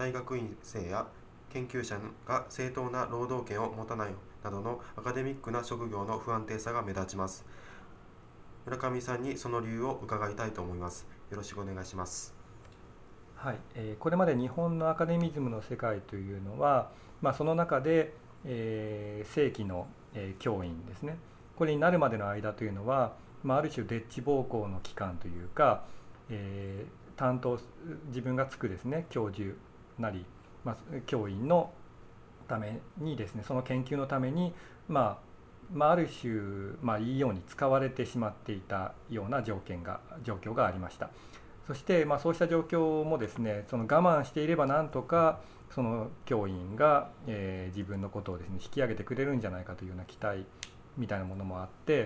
大学院生や研究者が正当な労働権を持たないなどのアカデミックな職業の不安定さが目立ちます。村上さんにその理由を伺いたいと思います。よろしくお願いします。 はい、これまで日本のアカデミズムの世界というのは、その中で、正規の、教員ですね、これになるまでの間というのは、ある種デッチ奉公の期間というか、担当自分がつくですね教授なり、教員のためにですね、その研究のために、ある種、いいように使われてしまっていたような状況がありました。そして、そうした状況もですね、その我慢していればなんとかその教員が、自分のことをですね引き上げてくれるんじゃないかというような期待みたいなものもあって、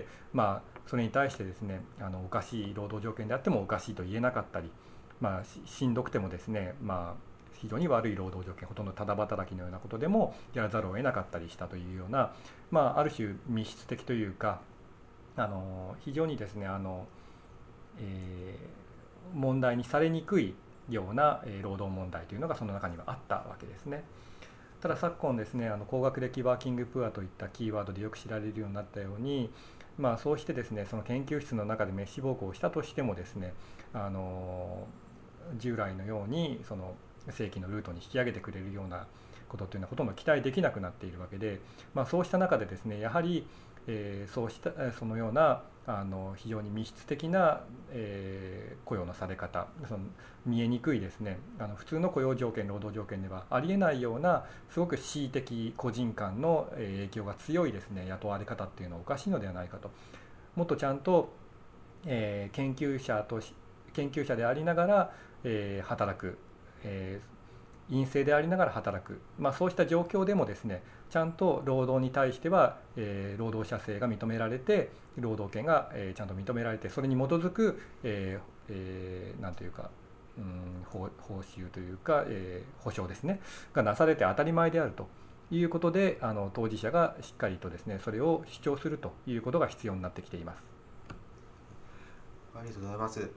それに対してですね、おかしい労働条件であってもおかしいと言えなかったり、しんどくてもですね、非常に悪い労働条件、ほとんどただ働きのようなことでもやらざるを得なかったりしたというような、ある種密室的というか、非常にですね問題にされにくいような労働問題というのがその中にはあったわけですね。ただ昨今ですね、高学歴ワーキングプアといったキーワードでよく知られるようになったように、そうしてですね、その研究室の中で滅私奉公をしたとしてもですね、従来のようにその正規のルートに引き上げてくれるようなことというのはほとんど期待できなくなっているわけで、そうした中でですね、やはり、そのような非常に密室的な、雇用のされ方、その見えにくいですね、普通の雇用条件労働条件ではありえないようなすごく恣意的個人間の影響が強いですね雇われ方っていうのはおかしいのではないかと。もっとちゃんと、研究者でありながら、働く、陰性でありながら働く、そうした状況でもですね、ちゃんと労働に対しては、労働者性が認められて、労働権が、ちゃんと認められて、それに基づく、なんというか、報酬というか、保障ですねがなされて当たり前であるということで、当事者がしっかりとですねそれを主張するということが必要になってきています。 ありがとうございます。